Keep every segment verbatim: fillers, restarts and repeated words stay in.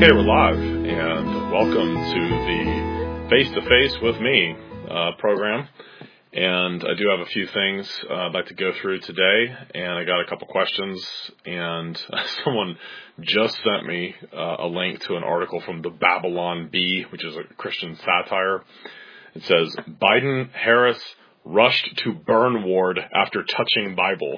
Okay, we're live, and welcome to the Face to Face with Me uh, program. And I do have a few things uh, I'd like to go through today, and I got a couple questions, and someone just sent me uh, a link to an article from the Babylon Bee, which is a Christian satire. It says, Biden-Harris rushed to burn ward after touching Bible.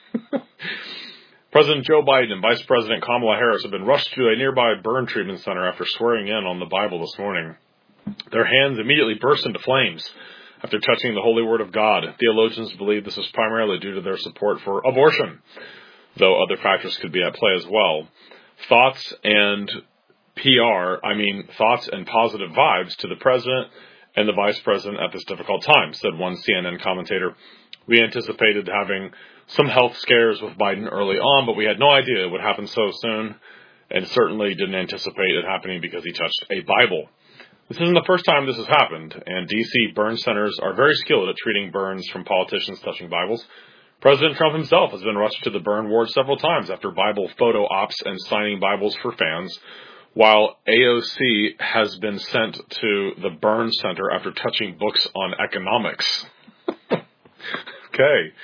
President Joe Biden and Vice President Kamala Harris have been rushed to a nearby burn treatment center after swearing in on the Bible this morning. Their hands immediately burst into flames after touching the holy word of God. Theologians believe this is primarily due to their support for abortion, though other factors could be at play as well. Thoughts and P R, I mean thoughts and positive vibes to the president and the vice president at this difficult time, said one C N N commentator. We anticipated having some health scares with Biden early on, but we had no idea it would happen so soon, and certainly didn't anticipate it happening because he touched a Bible. This isn't the first time this has happened, and D C burn centers are very skilled at treating burns from politicians touching Bibles. President Trump himself has been rushed to the burn ward several times after Bible photo ops and signing Bibles for fans, while A O C has been sent to the burn center after touching books on economics. Okay.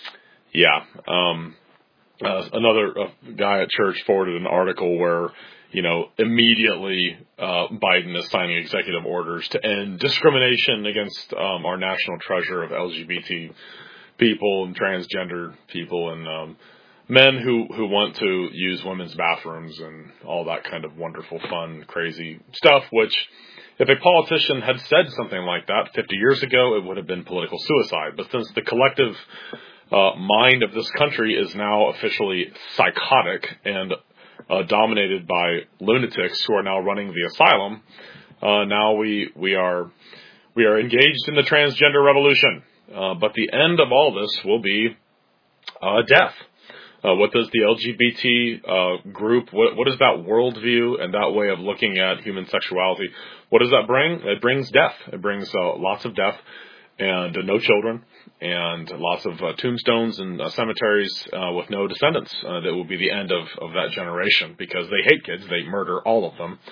Yeah. Um, uh, another uh, guy at church forwarded an article where, you know, immediately uh, Biden is signing executive orders to end discrimination against um, our national treasure of L G B T people and transgender people and um, men who, who want to use women's bathrooms and all that kind of wonderful, fun, crazy stuff, which if a politician had said something like that fifty years ago, it would have been political suicide. But since the collective uh, mind of this country is now officially psychotic and uh, dominated by lunatics who are now running the asylum, uh, now we we are we are engaged in the transgender revolution. Uh, but the end of all this will be uh, death. Uh, what does the L G B T uh, group, what, what is that worldview and that way of looking at human sexuality, what does that bring? It brings death. It brings uh, lots of death and uh, no children and lots of uh, tombstones and uh, cemeteries uh, with no descendants. Uh, that will be the end of, of that generation because they hate kids. They murder all of them.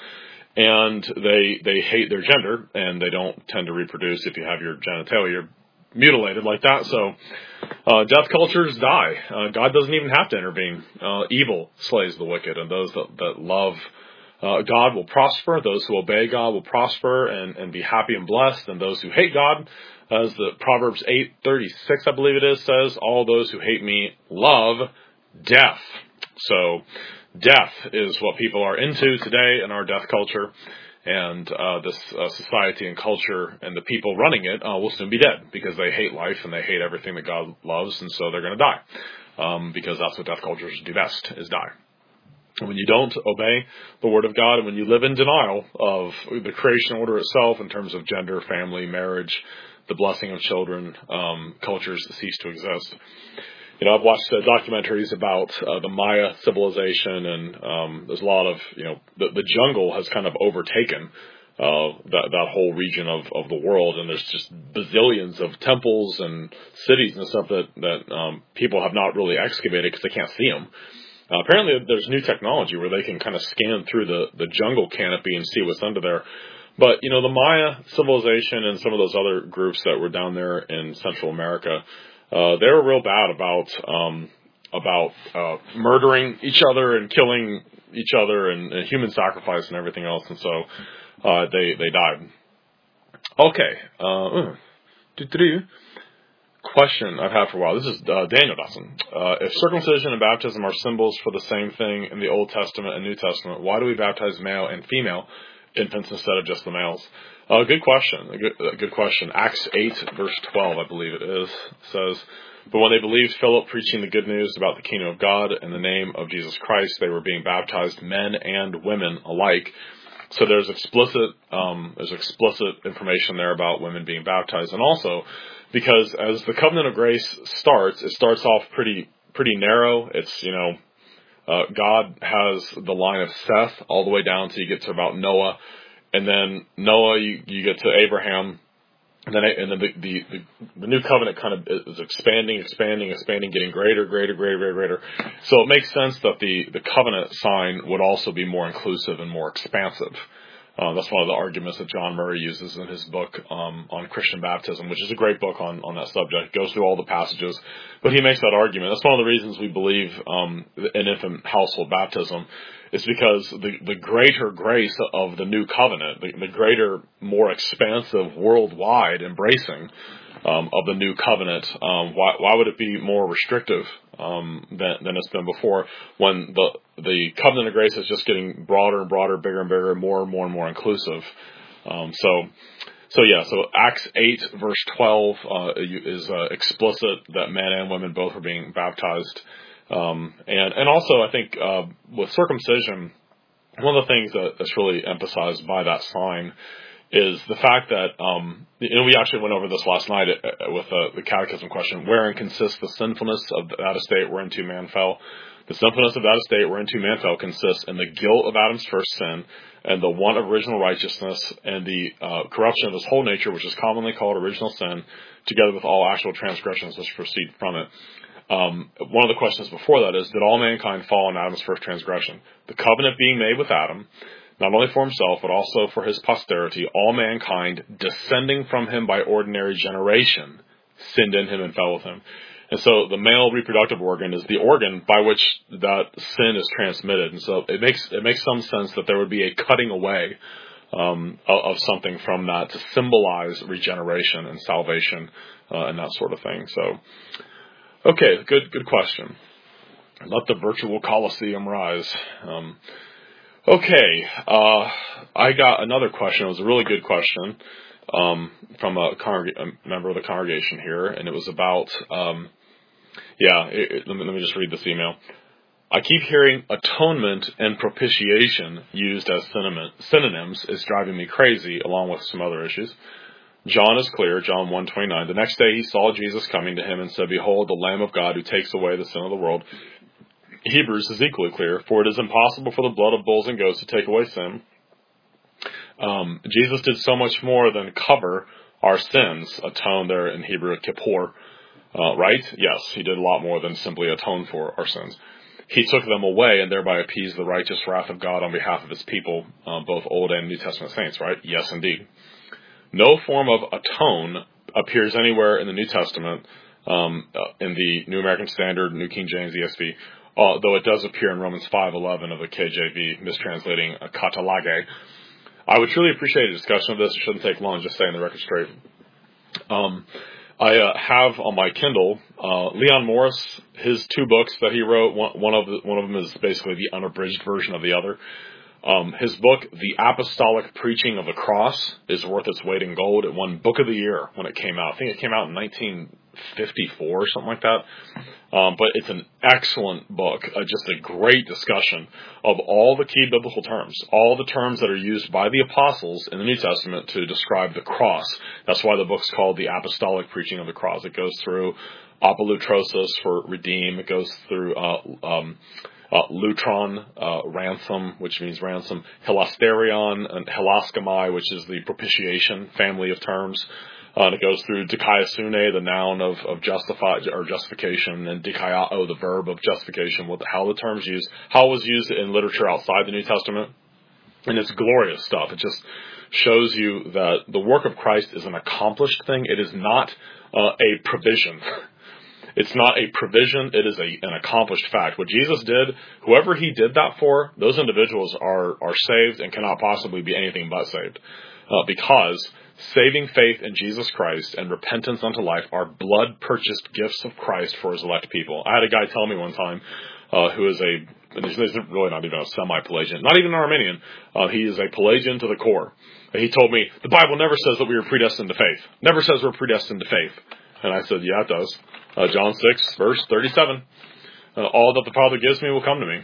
And they they hate their gender, and they don't tend to reproduce if you have your genitalia mutilated like that. So uh, death cultures die. Uh, God doesn't even have to intervene. Uh, evil slays the wicked, and those that, that love uh, God will prosper. Those who obey God will prosper and, and be happy and blessed. And those who hate God, as the Proverbs eight thirty-six, I believe it is, says, all those who hate me love death. So death is what people are into today in our death culture. And uh, this uh, society and culture and the people running it uh, will soon be dead because they hate life and they hate everything that God loves, and so they're going to die um, because that's what death cultures do best, is die. And when you don't obey the Word of God and when you live in denial of the creation order itself in terms of gender, family, marriage, the blessing of children, um, cultures cease to exist. You know, I've watched uh, documentaries about uh, the Maya civilization, and um, there's a lot of, you know, the, the jungle has kind of overtaken uh, that that whole region of, of the world, and there's just bazillions of temples and cities and stuff that that um, people have not really excavated because they can't see them. Uh, apparently, there's new technology where they can kind of scan through the, the jungle canopy and see what's under there. But, you know, the Maya civilization and some of those other groups that were down there in Central America, Uh, they were real bad about um, about uh, murdering each other and killing each other and, and human sacrifice and everything else, and so uh, they they died. Okay, uh, question I've had for a while. This is uh, Daniel Dawson. Uh, if circumcision and baptism are symbols for the same thing in the Old Testament and New Testament, why do we baptize male and female infants instead of just the males? Uh, good question. A good, a good question. Acts eight, verse twelve, I believe it is, says, but when they believed Philip preaching the good news about the kingdom of God in the name of Jesus Christ, they were being baptized, men and women alike. So there's explicit, um, there's explicit information there about women being baptized. And also, because as the covenant of grace starts, it starts off pretty, pretty narrow. It's, you know, uh, God has the line of Seth all the way down till you get to about Noah. And then Noah, you, you get to Abraham, And then, and then the, the, the, the new covenant kind of is expanding, expanding, expanding, getting greater, greater, greater, greater, greater. So it makes sense that the, the covenant sign would also be more inclusive and more expansive. Uh, that's one of the arguments that John Murray uses in his book um, on Christian baptism, which is a great book on, on that subject. Goes through all the passages, but he makes that argument. That's one of the reasons we believe um, in infant household baptism. Is because the, the greater grace of the new covenant, the, the greater, more expansive, worldwide embracing um, of the new covenant, um, why, why would it be more restrictive um, than, than it's been before when the the covenant of grace is just getting broader and broader, bigger and bigger, more and more and more inclusive? Um, so, so yeah, so Acts eight verse twelve uh, is uh, explicit that men and women both are being baptized. Um, and, and also I think, uh, with circumcision, one of the things that, that's really emphasized by that sign is the fact that, um, and we actually went over this last night with uh, the catechism question, wherein consists the sinfulness of that estate whereinto man fell. The sinfulness of that estate whereinto man fell consists in the guilt of Adam's first sin and the want of original righteousness and the uh, corruption of his whole nature, which is commonly called original sin, together with all actual transgressions which proceed from it. Um, one of the questions before that is, did all mankind fall in Adam's first transgression? The covenant being made with Adam, not only for himself, but also for his posterity, all mankind descending from him by ordinary generation sinned in him and fell with him. And so the male reproductive organ is the organ by which that sin is transmitted. And so it makes, it makes some sense that there would be a cutting away um, of, of something from that to symbolize regeneration and salvation uh, and that sort of thing. So, okay, good good question. Let the virtual Colosseum rise. Um, okay, uh, I got another question. It was a really good question um, from a, congreg- a member of the congregation here, and it was about, um, yeah, it, it, let, me, let me just read this email. I keep hearing atonement and propitiation used as synonyms. It's driving me crazy, along with some other issues. John is clear, John one twenty-nine. The next day he saw Jesus coming to him and said, behold, the Lamb of God who takes away the sin of the world. Hebrews is equally clear, for it is impossible for the blood of bulls and goats to take away sin. Um, Jesus did so much more than cover our sins, atone there in Hebrew, kippur, uh, right? Yes, he did a lot more than simply atone for our sins. He took them away and thereby appeased the righteous wrath of God on behalf of his people, uh, both Old and New Testament saints, right? Yes, indeed. No form of atone appears anywhere in the New Testament, um, in the New American Standard, New King James, E S V, uh, though it does appear in Romans five eleven of the K J V, mistranslating a katalage. I would truly appreciate a discussion of this. It shouldn't take long, just saying the record straight. Um, I uh, have on my Kindle uh, Leon Morris, his two books that he wrote. One, one of the, one of them is basically the unabridged version of the other. Um, his book, The Apostolic Preaching of the Cross, is worth its weight in gold. It won Book of the Year when it came out. I think it came out in nineteen fifty-four or something like that. Um, but it's an excellent book, uh, just a great discussion of all the key biblical terms, all the terms that are used by the apostles in the New Testament to describe the cross. That's why the book's called The Apostolic Preaching of the Cross. It goes through apolutrosis for redeem. It goes through uh, um, uh, lutron, uh, ransom, which means ransom, hilasterion, and hilaskomai, which is the propitiation family of terms. Uh, and it goes through dikaiosune, the noun of, of justify or justification, and dikaiao, the verb of justification, what the, how the terms used, how it was used in literature outside the New Testament. And it's glorious stuff. It just shows you that the work of Christ is an accomplished thing. It is not uh, a provision. It's not a provision. It is a, an accomplished fact. What Jesus did, whoever he did that for, those individuals are, are saved and cannot possibly be anything but saved. Uh, because saving faith in Jesus Christ and repentance unto life are blood-purchased gifts of Christ for his elect people. I had a guy tell me one time, uh, who is a, he's really not even a semi-Pelagian, not even an Arminian, uh, he is a Pelagian to the core. He told me, the Bible never says that we were predestined to faith. Never says we're predestined to faith. And I said, yeah, it does. Uh, John six, verse thirty-seven. Uh, all that the Father gives me will come to me.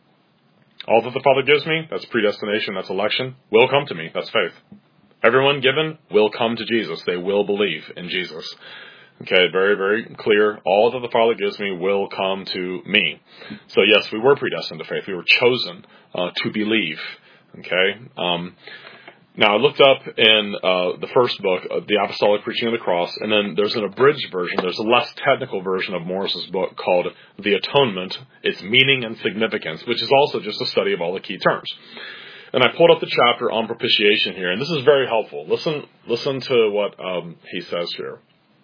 All that the Father gives me, that's predestination, that's election, will come to me, that's faith. Everyone given will come to Jesus. They will believe in Jesus. Okay, very, very clear. All that the Father gives me will come to me. So yes, we were predestined to faith. We were chosen uh, to believe. Okay. Um, Now, I looked up in uh, the first book, uh, The Apostolic Preaching of the Cross, and then there's an abridged version. There's a less technical version of Morris's book called The Atonement, Its Meaning and Significance, which is also just a study of all the key terms. And I pulled up the chapter on propitiation here, and this is very helpful. Listen listen to what um, he says here.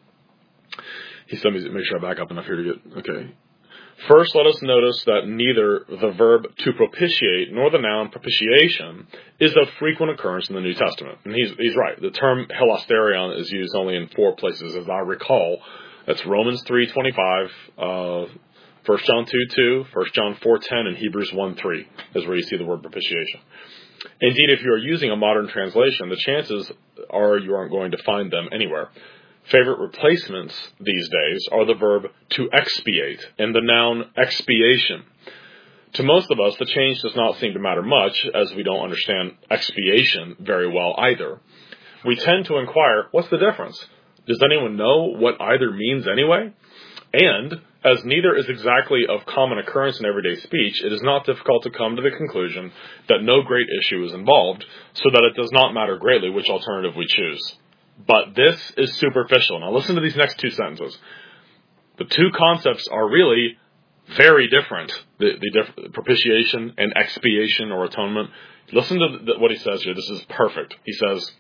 He said, let me make sure I back up enough here to get, okay. First, let us notice that neither the verb to propitiate nor the noun propitiation is of frequent occurrence in the New Testament. And he's, he's right. The term hilasterion is used only in four places, as I recall. That's Romans three twenty-five, uh, First John two two, First John four ten, and Hebrews one three is where you see the word propitiation. Indeed, if you are using a modern translation, the chances are you aren't going to find them anywhere. Favorite replacements these days are the verb to expiate and the noun expiation. To most of us, the change does not seem to matter much, as we don't understand expiation very well either. We tend to inquire, what's the difference? Does anyone know what either means anyway? And, as neither is exactly of common occurrence in everyday speech, it is not difficult to come to the conclusion that no great issue is involved, so that it does not matter greatly which alternative we choose. But this is superficial. Now listen to these next two sentences. The two concepts are really very different. The, the diff- propitiation and expiation or atonement. Listen to the, what he says here. This is perfect. He says,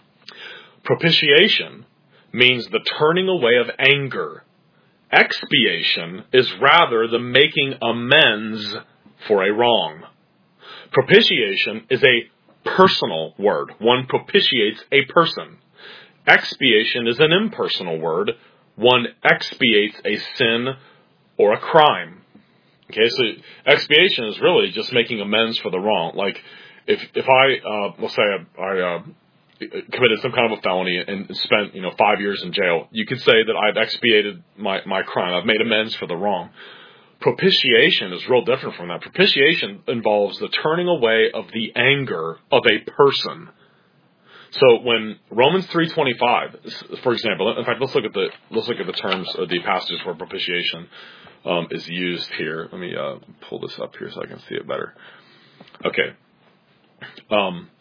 propitiation means the turning away of anger. Expiation is rather the making amends for a wrong. Propitiation is a personal word. One propitiates a person. Expiation is an impersonal word. One expiates a sin or a crime. Okay, so expiation is really just making amends for the wrong. Like, if if I, uh, let's say I, I uh, committed some kind of a felony and spent, you know, five years in jail, you could say that I've expiated my, my crime. I've made amends for the wrong. Propitiation is real different from that. Propitiation involves the turning away of the anger of a person. So when Romans three twenty-five, for example, in fact, let's look at the let's look at the terms of the passages where propitiation um, is used here. Let me uh, pull this up here so I can see it better. Okay. Um,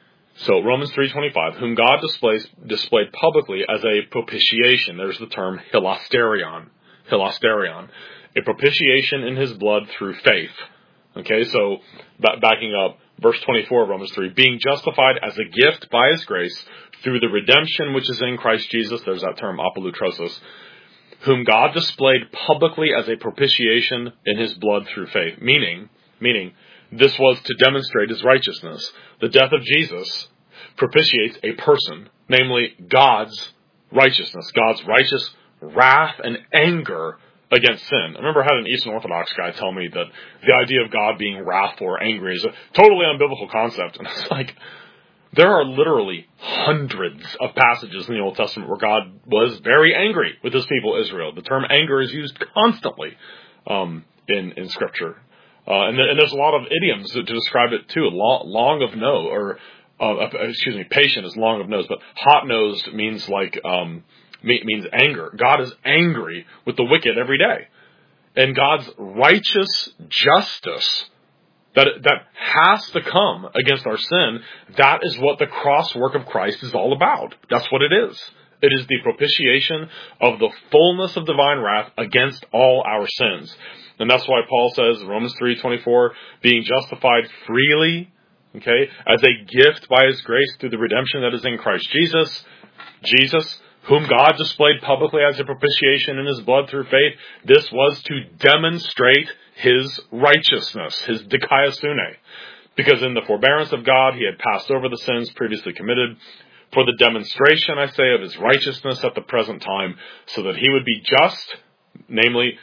so Romans three twenty-five, whom God displays displayed publicly as a propitiation. There's the term hilasterion. Hilasterion, a propitiation in His blood through faith. Okay, so b- backing up. Verse twenty-four of Romans three, being justified as a gift by His grace through the redemption which is in Christ Jesus, there's that term, apolutrosis, whom God displayed publicly as a propitiation in His blood through faith. Meaning, meaning, this was to demonstrate His righteousness. The death of Jesus propitiates a person, namely God's righteousness, God's righteous wrath and anger against sin. I remember I had an Eastern Orthodox guy tell me that the idea of God being wrathful or angry is a totally unbiblical concept. And it's like, there are literally hundreds of passages in the Old Testament where God was very angry with His people Israel. The term anger is used constantly um, in, in Scripture. Uh, and, th- and there's a lot of idioms to, to describe it too. Long, long of no, or, uh, excuse me, patient is long of nose, but hot-nosed means like... Um, means anger. God is angry with the wicked every day. And God's righteous justice that that has to come against our sin, that is what the cross work of Christ is all about. That's what it is. It is the propitiation of the fullness of divine wrath against all our sins. And that's why Paul says in Romans three twenty-four, being justified freely, okay, as a gift by His grace through the redemption that is in Christ Jesus. Jesus, whom God displayed publicly as a propitiation in His blood through faith, this was to demonstrate His righteousness, His dikaiosune. Because in the forbearance of God, He had passed over the sins previously committed, for the demonstration, I say, of His righteousness at the present time, so that He would be just, namely,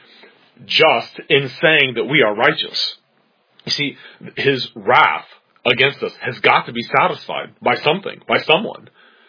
just in saying that we are righteous. You see, His wrath against us has got to be satisfied by something, by someone.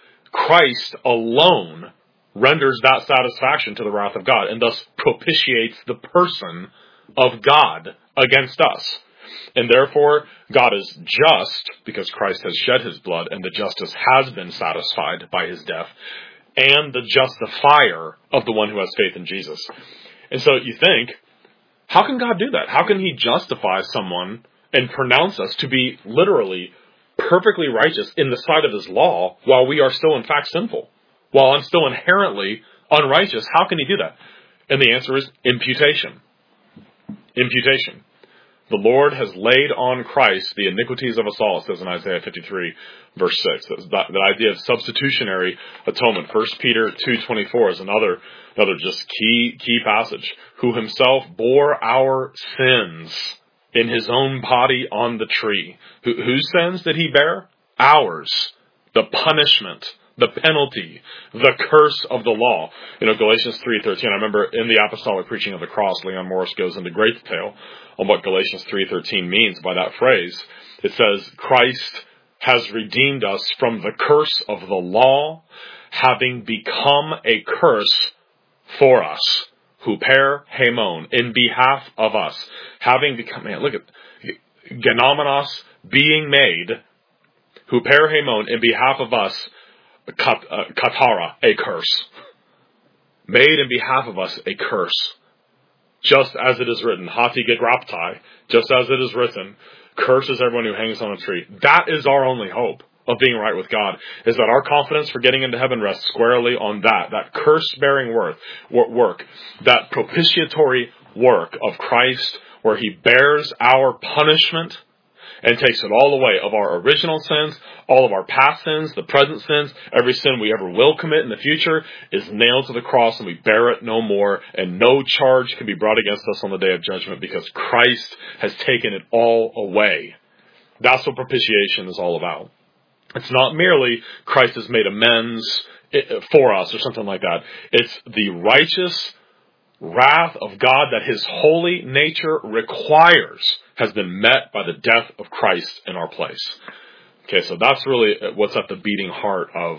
Christ alone renders that satisfaction to the wrath of God and thus propitiates the person of God against us. And therefore, God is just because Christ has shed His blood and the justice has been satisfied by His death, and the justifier of the one who has faith in Jesus. And so you think, how can God do that? How can He justify someone and pronounce us to be literally perfectly righteous in the sight of his law while we are still in fact sinful? While I'm still inherently unrighteous, how can he do that? And the answer is imputation. Imputation. The Lord has laid on Christ the iniquities of us all, it says in Isaiah fifty-three, verse six. That, that idea of substitutionary atonement. First Peter two twenty-four is another, another just key, key passage. Who himself bore our sins in his own body on the tree. Who, whose sins did he bear? Ours. The punishment, the penalty, the curse of the law. You know, Galatians three thirteen, I remember in the apostolic preaching of the cross, Leon Morris goes into great detail on what Galatians three thirteen means by that phrase. It says, Christ has redeemed us from the curse of the law, having become a curse for us. Huper hemon, in behalf of us. Having become, man, look at, genomenos, being made, huper hemon, in behalf of us, kat, uh, katara, a curse. Made in behalf of us a curse. Just as it is written, hati gegraptai, just as it is written, curses everyone who hangs on a tree. That is our only hope of being right with God, is that our confidence for getting into heaven rests squarely on that, that curse-bearing work, work, that propitiatory work of Christ, where he bears our punishment and takes it all away of our original sins, all of our past sins, the present sins, every sin we ever will commit in the future is nailed to the cross, and we bear it no more, and no charge can be brought against us on the day of judgment because Christ has taken it all away. That's what propitiation is all about. It's not merely Christ has made amends for us or something like that. It's the righteous wrath of God that his holy nature requires has been met by the death of Christ in our place. Okay, so that's really what's at the beating heart of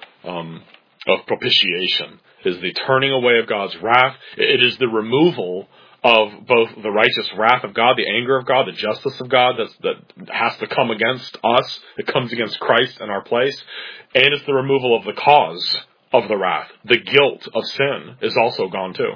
um, of propitiation, is the turning away of God's wrath. It is the removal of both the righteous wrath of God, the anger of God, the justice of God that's, that has to come against us. It comes against Christ in our place. And it's the removal of the cause of the wrath. The guilt of sin is also gone too.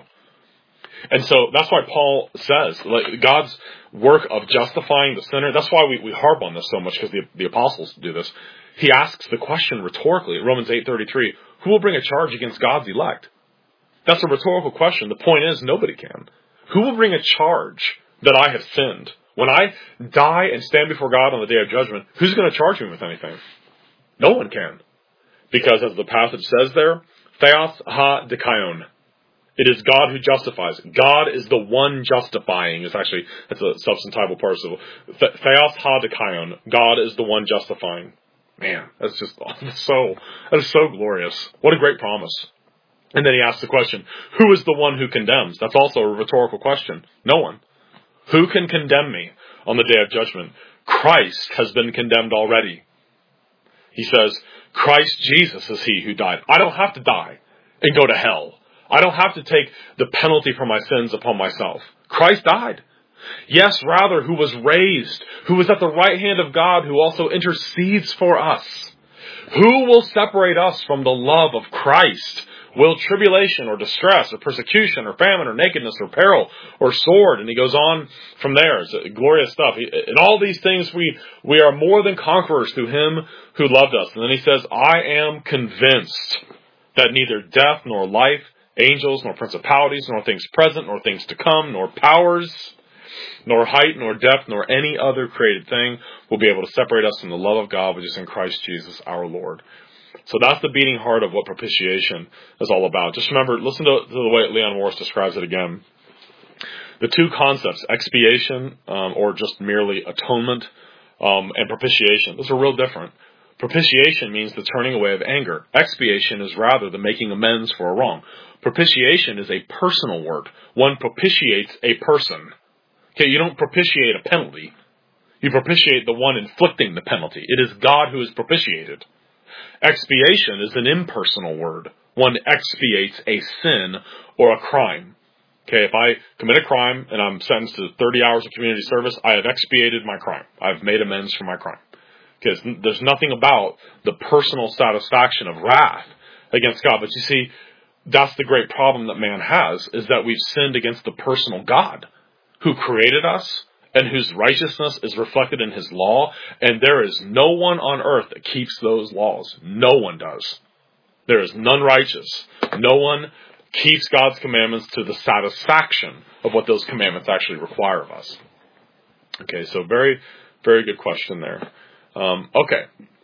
And so that's why Paul says, like, God's work of justifying the sinner, that's why we, we harp on this so much, because the, the apostles do this. He asks the question rhetorically, Romans eight thirty-three, who will bring a charge against God's elect? That's a rhetorical question. The point is, nobody can. Who will bring a charge that I have sinned? When I die and stand before God on the day of judgment, who's going to charge me with anything? No one can. Because as the passage says there, theos ha dikaion. It is God who justifies. God is the one justifying. It's actually, it's a substantival participle. Theos ha dikaion. God is the one justifying. Man, that's just that's so, that is so glorious. What a great promise. And then he asks the question, who is the one who condemns? That's also a rhetorical question. No one. Who can condemn me on the day of judgment? Christ has been condemned already. He says, Christ Jesus is he who died. I don't have to die and go to hell. I don't have to take the penalty for my sins upon myself. Christ died. Yes, rather, who was raised, who is at the right hand of God, who also intercedes for us. Who will separate us from the love of Christ? Will tribulation or distress or persecution or famine or nakedness or peril or sword? And he goes on from there. It's glorious stuff. In all these things, we, we are more than conquerors through him who loved us. And then he says, I am convinced that neither death nor life, angels nor principalities, nor things present, nor things to come, nor powers, nor height, nor depth, nor any other created thing will be able to separate us from the love of God, which is in Christ Jesus our Lord. So that's the beating heart of what propitiation is all about. Just remember, listen to, to the way Leon Morris describes it again. The two concepts, expiation, um, or just merely atonement, um, and propitiation, those are real different. Propitiation means the turning away of anger. Expiation is rather the making amends for a wrong. Propitiation is a personal word. One propitiates a person. Okay, you don't propitiate a penalty. You propitiate the one inflicting the penalty. It is God who is propitiated. Expiation is an impersonal word. One expiates a sin or a crime. Okay, if I commit a crime and I'm sentenced to thirty hours of community service, I have expiated my crime. I've made amends for my crime. Because there's nothing about the personal satisfaction of wrath against God. But you see, that's the great problem that man has, is that we've sinned against the personal God who created us and whose righteousness is reflected in his law, and there is no one on earth that keeps those laws. No one does. There is none righteous. No one keeps God's commandments to the satisfaction of what those commandments actually require of us. Okay, so very, very good question there. Um, okay.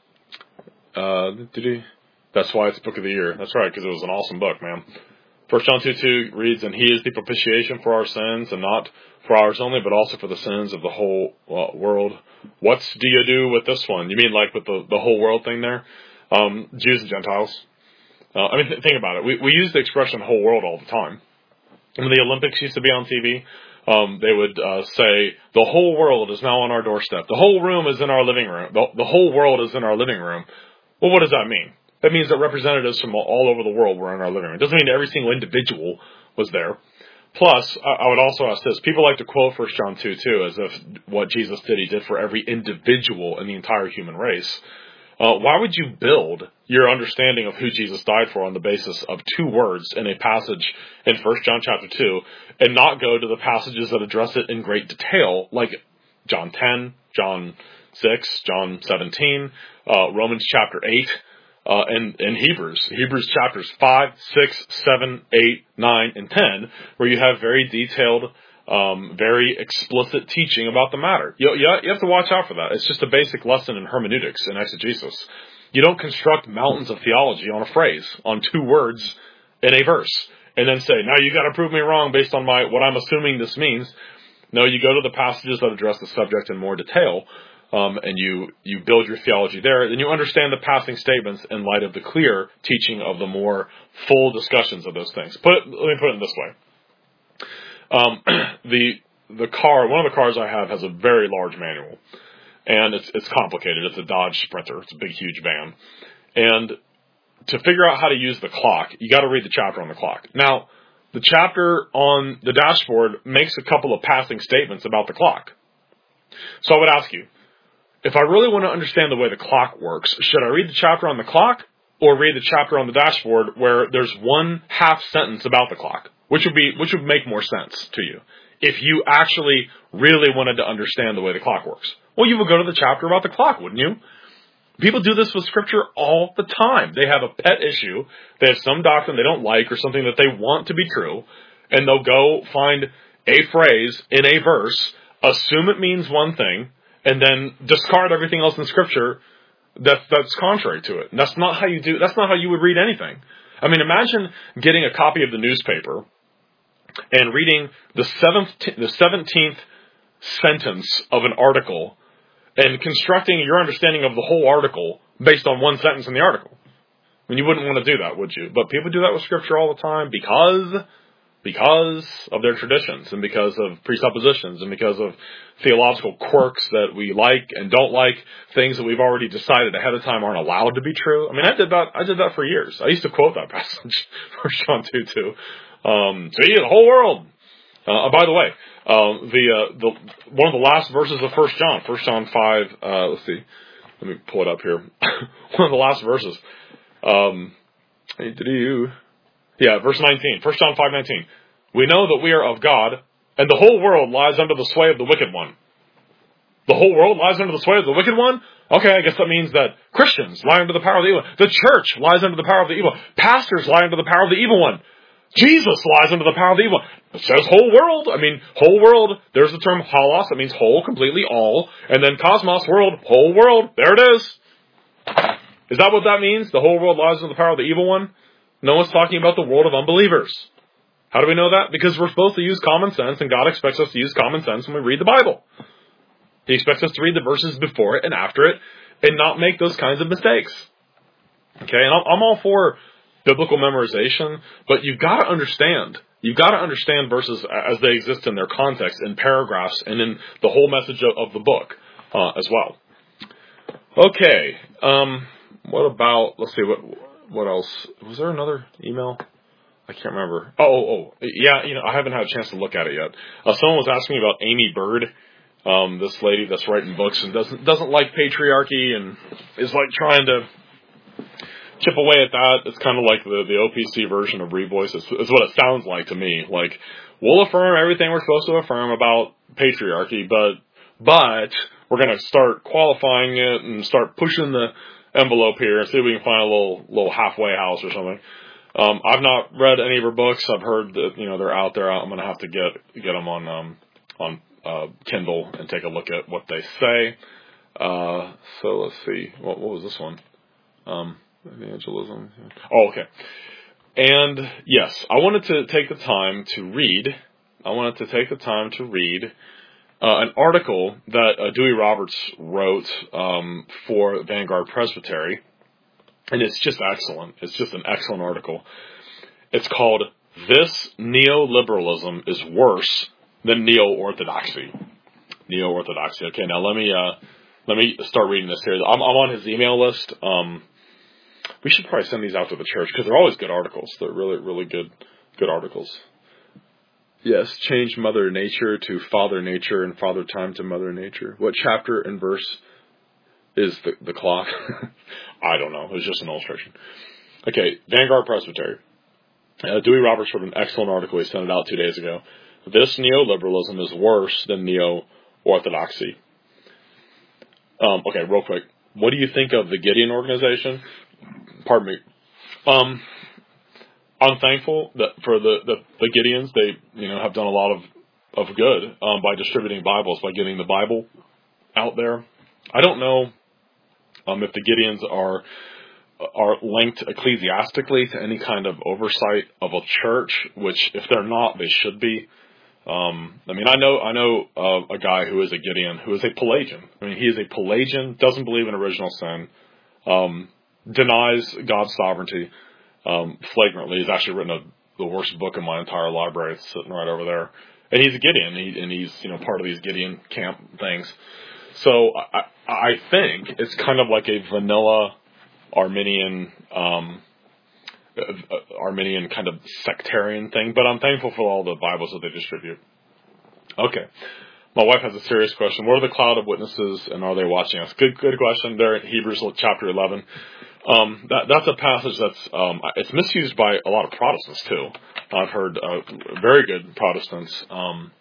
Uh, did he? That's why it's Book of the Year. That's right, because it was an awesome book, man. First John two two reads, and he is the propitiation for our sins, and not for ours only, but also for the sins of the whole uh, world. What do you do with this one? You mean like with the, the whole world thing there? Um, Jews and Gentiles. Uh, I mean, th- think about it. We, we use the expression whole world all the time. When the Olympics used to be on T V, um, they would uh, say, the whole world is now on our doorstep. The whole room is in our living room. The, the whole world is in our living room. Well, what does that mean? That means that representatives from all over the world were in our living room. It doesn't mean every single individual was there. Plus, I would also ask this. People like to quote First John two two as if what Jesus did, he did for every individual in the entire human race. Uh, why would you build your understanding of who Jesus died for on the basis of two words in a passage in First John chapter two and not go to the passages that address it in great detail, like John ten, John six, John seventeen, uh, Romans chapter eight, Uh, and, and Hebrews, Hebrews chapters five, six, seven, eight, nine, and ten, where you have very detailed, um, very explicit teaching about the matter. You, you, you have to watch out for that. It's just a basic lesson in hermeneutics and exegesis. You don't construct mountains of theology on a phrase, on two words in a verse, and then say, now you got to prove me wrong based on my what I'm assuming this means. No, you go to the passages that address the subject in more detail. Um, and you, you build your theology there, then you understand the passing statements in light of the clear teaching of the more full discussions of those things. Put it, let me put it this way. Um, the the car, one of the cars I have has a very large manual, and it's it's complicated. It's a Dodge Sprinter. It's a big, huge van. And to figure out how to use the clock, you got to read the chapter on the clock. Now, the chapter on the dashboard makes a couple of passing statements about the clock. So I would ask you, if I really want to understand the way the clock works, should I read the chapter on the clock or read the chapter on the dashboard where there's one half sentence about the clock? Which would be, which would make more sense to you if you actually really wanted to understand the way the clock works? Well, you would go to the chapter about the clock, wouldn't you? People do this with Scripture all the time. They have a pet issue. They have some doctrine they don't like or something that they want to be true, and they'll go find a phrase in a verse, assume it means one thing, and then discard everything else in Scripture that, that's contrary to it. And that's not how you do, that's not how you would read anything. I mean, imagine getting a copy of the newspaper and reading the seventh, the seventeenth sentence of an article and constructing your understanding of the whole article based on one sentence in the article. I mean, you wouldn't want to do that, would you? But people do that with Scripture all the time because... Because of their traditions and because of presuppositions and because of theological quirks that we like and don't like, things that we've already decided ahead of time aren't allowed to be true. I mean, I did that, I did that for years. I used to quote that passage, First John two two. Um, see, the whole world. Uh, by the way, uh, the, uh, the, one of the last verses of First John, First John five, uh, let's see, let me pull it up here. One of the last verses. Um, did you... Yeah, verse nineteen, First John five nineteen. We know that we are of God, and the whole world lies under the sway of the wicked one. The whole world lies under the sway of the wicked one? Okay, I guess that means that Christians lie under the power of the evil. The church lies under the power of the evil. Pastors lie under the power of the evil one. Jesus lies under the power of the evil one. It says whole world. I mean, whole world. There's the term holos. That means whole, completely, all. And then cosmos, world, whole world. There it is. Is that what that means? The whole world lies under the power of the evil one? No one's talking about the world of unbelievers. How do we know that? Because we're supposed to use common sense, and God expects us to use common sense when we read the Bible. He expects us to read the verses before it and after it, and not make those kinds of mistakes. Okay, and I'm all for biblical memorization, but you've got to understand. You've got to understand verses as they exist in their context, in paragraphs, and in the whole message of, of the book uh, as well. Okay, um, what about, let's see, what... What else? Was there another email? I can't remember. Oh, oh, oh, yeah, you know, I haven't had a chance to look at it yet. Uh, someone was asking me about Amy Bird, um, this lady that's writing books and doesn't doesn't like patriarchy and is like trying to chip away at that. It's kind of like the, the O P C version of Revoice. It's, it's what it sounds like to me. Like, we'll affirm everything we're supposed to affirm about patriarchy, but but we're going to start qualifying it and start pushing the envelope here and see if we can find a little little halfway house or something. Um, I've not read any of her books. I've heard that, you know, they're out there. I'm going to have to get get them on um, on uh, Kindle and take a look at what they say. Uh, so let's see. What, what was this one? Um, evangelism. Oh, okay. And yes, I wanted to take the time to read. I wanted to take the time to read uh, an article that uh, Dewey Roberts wrote um, for Vanguard Presbytery. And it's just excellent. It's just an excellent article. It's called "This Neoliberalism is Worse Than Neo-Orthodoxy." Neo-Orthodoxy. Okay, now let me uh, let me start reading this here. I'm, I'm on his email list. Um, we should probably send these out to the church because they're always good articles. They're really, really good, good articles. Yes, change Mother Nature to Father Nature and Father Time to Mother Nature. What chapter and verse is the, the clock? I don't know. It was just an illustration. Okay, Vanguard Presbytery. Uh, Dewey Roberts wrote an excellent article. He sent it out two days ago. This neoliberalism is worse than neo-orthodoxy. Um, okay, real quick. What do you think of the Gideon organization? Pardon me. Um, I'm thankful that for the, the, the Gideons, they you know have done a lot of, of good um, by distributing Bibles, by getting the Bible out there. I don't know Um, if the Gideons are are linked ecclesiastically to any kind of oversight of a church, which if they're not, they should be. Um, I mean, I know I know uh, a guy who is a Gideon, who is a Pelagian. I mean, he is a Pelagian, doesn't believe in original sin, um, denies God's sovereignty um, flagrantly. He's actually written a, the worst book in my entire library. It's sitting right over there. And he's a Gideon, he, and he's you know part of these Gideon camp things. So I, I think it's kind of like a vanilla Arminian, um, Arminian kind of sectarian thing, but I'm thankful for all the Bibles that they distribute. Okay. My wife has a serious question. What are the cloud of witnesses, and are they watching us? Good, good question. There in Hebrews chapter eleven. Um, that, that's a passage that's, um, it's misused by a lot of Protestants too. I've heard, uh, very good Protestants, um,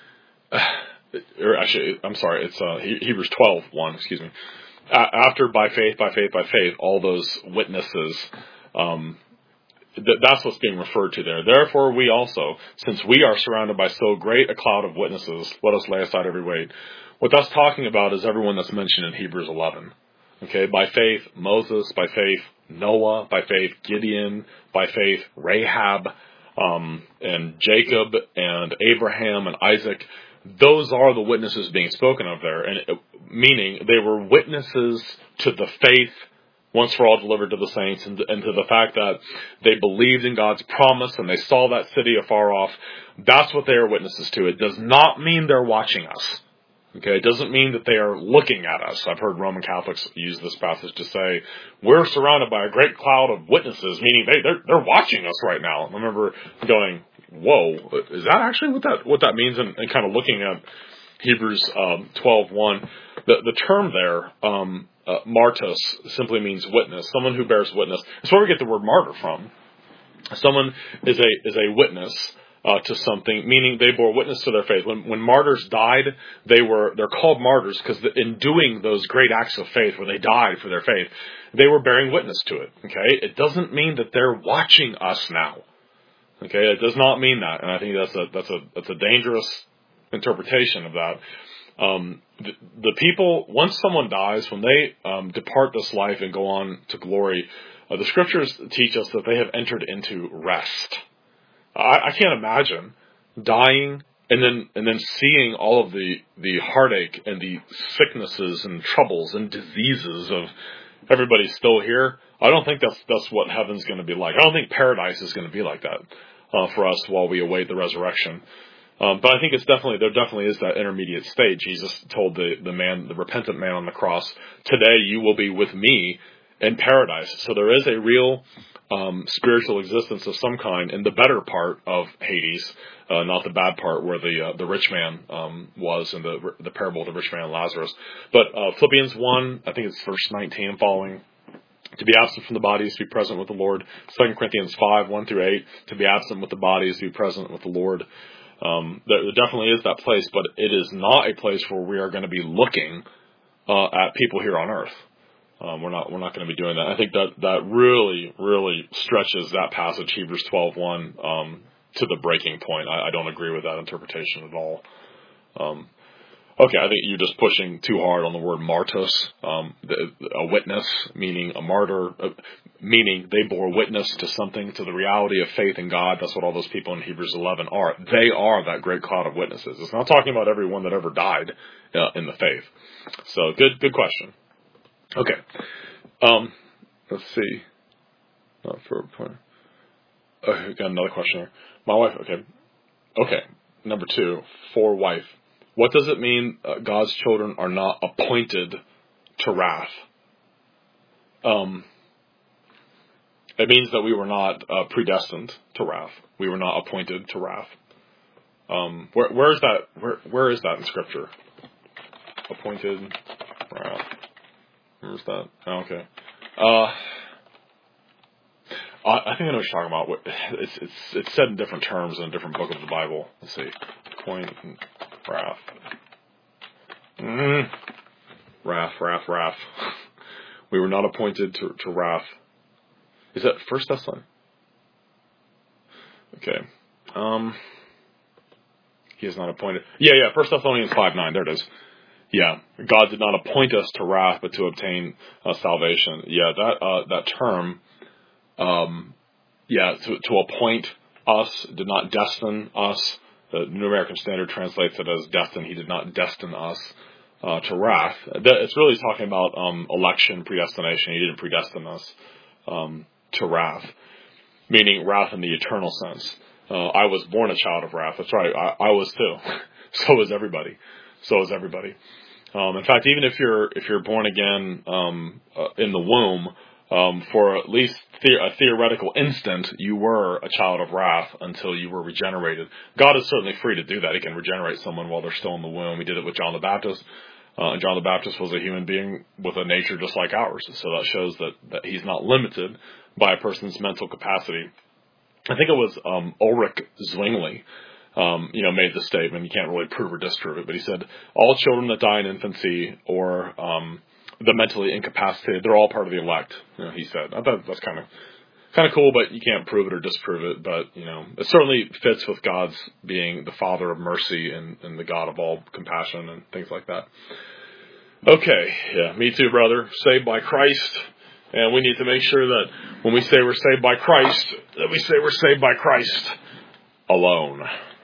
or actually, I'm sorry, it's uh, Hebrews twelve one, excuse me. After by faith, by faith, by faith, all those witnesses, um, th- that's what's being referred to there. Therefore, we also, since we are surrounded by so great a cloud of witnesses, let us lay aside every weight. What that's talking about is everyone that's mentioned in Hebrews eleven. Okay, by faith, Moses, by faith, Noah, by faith, Gideon, by faith, Rahab, um, and Jacob, and Abraham, and Isaac. Those are the witnesses being spoken of there, and it, meaning they were witnesses to the faith once for all delivered to the saints, and, and to the fact that they believed in God's promise and they saw that city afar off. That's what they are witnesses to. It does not mean they're watching us. Okay, it doesn't mean that they are looking at us. I've heard Roman Catholics use this passage to say we're surrounded by a great cloud of witnesses, meaning they they're, they're watching us right now. I remember going, whoa, is that actually what that what that means? And, and kind of looking at Hebrews um, twelve one, the the term there, um, uh, martus, simply means witness, someone who bears witness. That's where we get the word martyr from. Someone is a is a witness uh, to something, meaning they bore witness to their faith. When when martyrs died, they were they're called martyrs because in doing those great acts of faith, where they died for their faith, they were bearing witness to it. Okay, it doesn't mean that they're watching us now. Okay, it does not mean that, and I think that's a that's a that's a dangerous interpretation of that. Um, the, the people, once someone dies, when they um, depart this life and go on to glory, uh, the scriptures teach us that they have entered into rest. I, I can't imagine dying and then and then seeing all of the the heartache and the sicknesses and troubles and diseases of everybody's still here. I don't think that's that's what heaven's going to be like. I don't think paradise is going to be like that uh, for us while we await the resurrection. Um, but I think it's definitely there definitely is that intermediate state. Jesus told the the man, the repentant man on the cross, "Today you will be with me in paradise." So there is a real um, spiritual existence of some kind in the better part of Hades, uh, not the bad part where the uh, the rich man um, was in the the parable of the rich man and Lazarus. But uh, Philippians one, I think it's verse nineteen and following. To be absent from the body is to be present with the Lord. Second Corinthians five, one through eight, to be absent with the body is to be present with the Lord. Um, there, there definitely is that place, but it is not a place where we are going to be looking uh, at people here on earth. Um, we're not we're not going to be doing that. I think that, that really, really stretches that passage, Hebrews twelve one, um, to the breaking point. I, I don't agree with that interpretation at all. Um, okay, I think you're just pushing too hard on the word martos, um, the, a witness, meaning a martyr, uh, meaning they bore witness to something, to the reality of faith in God. That's what all those people in Hebrews eleven are. They are that great cloud of witnesses. It's not talking about everyone that ever died uh, in the faith. So good, good question. Okay. Um, let's see. Not for a point. Oh, got another question here. My wife, okay. Okay. Number two, for wife. What does it mean uh, God's children are not appointed to wrath? Um, it means that we were not uh, predestined to wrath. We were not appointed to wrath. Um, where, where is that? Where, where is that in Scripture? Appointed wrath. Where's that? Oh, okay. Uh, I think I know what you're talking about. It's it's it's said in different terms in a different book of the Bible. Let's see. Point wrath. Mm. Wrath, wrath, wrath. We were not appointed to, to wrath. Is that First Thessalonians? Okay. Um. He is not appointed. Yeah, yeah. First Thessalonians five nine. There it is. Yeah, God did not appoint us to wrath, but to obtain uh, salvation. Yeah, that uh, that term, um, yeah, to, to appoint us, did not destine us. The New American Standard translates it as destined. He did not destine us uh, to wrath. It's really talking about um, election, predestination. He didn't predestine us um, to wrath, meaning wrath in the eternal sense. Uh, I was born a child of wrath. That's right. I, I was too. So was everybody. So is everybody. Um, in fact, even if you're if you're born again um, uh, in the womb, um, for at least the- a theoretical instant, you were a child of wrath until you were regenerated. God is certainly free to do that. He can regenerate someone while they're still in the womb. He did it with John the Baptist. Uh, and John the Baptist was a human being with a nature just like ours. So that shows that, that he's not limited by a person's mental capacity. I think it was um, Ulrich Zwingli. Um, you know, made the statement. You can't really prove or disprove it, but he said all children that die in infancy or um, the mentally incapacitated, they're all part of the elect. You know, he said. I thought that's kind of kind of cool, but you can't prove it or disprove it. But you know, it certainly fits with God's being the Father of mercy and, and the God of all compassion and things like that. Okay, yeah, me too, brother. Saved by Christ. And we need to make sure that when we say we're saved by Christ, that we say we're saved by Christ alone.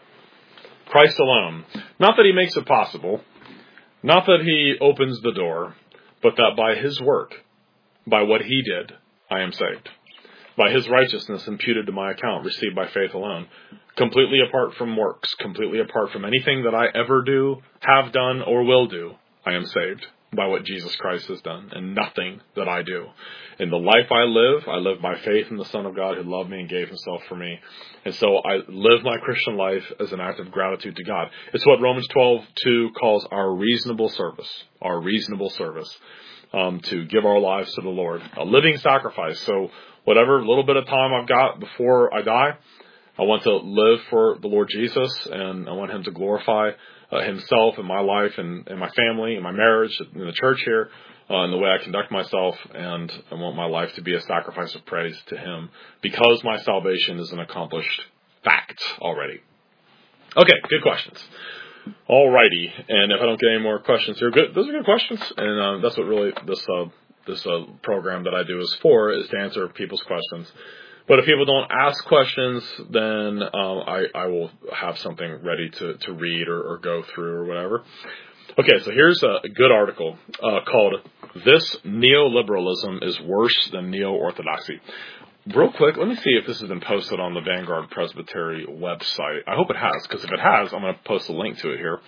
Christ alone. Not that he makes it possible, not that he opens the door, but that by his work, by what he did, I am saved. By his righteousness imputed to my account, received by faith alone. Completely apart from works, completely apart from anything that I ever do, have done, or will do, I am saved by what Jesus Christ has done, and nothing that I do. In the life I live, I live by faith in the Son of God who loved me and gave himself for me. And so I live my Christian life as an act of gratitude to God. It's what Romans twelve two calls our reasonable service, our reasonable service, um, to give our lives to the Lord, a living sacrifice. So whatever little bit of time I've got before I die, I want to live for the Lord Jesus, and I want him to glorify uh, himself in my life and in my family, in my marriage, in the church here, uh, in the way I conduct myself, and I want my life to be a sacrifice of praise to him because my salvation is an accomplished fact already. Okay, good questions. Alrighty, and if I don't get any more questions here, good. Those are good questions, and uh, that's what really this uh, this uh, program that I do is for, is to answer people's questions. But if people don't ask questions, then um, I, I will have something ready to, to read or, or go through or whatever. Okay, so here's a good article uh, called "This Neoliberalism is Worse Than Neo-Orthodoxy." Real quick, let me see if this has been posted on the Vanguard Presbytery website. I hope it has, because if it has, I'm going to post a link to it here.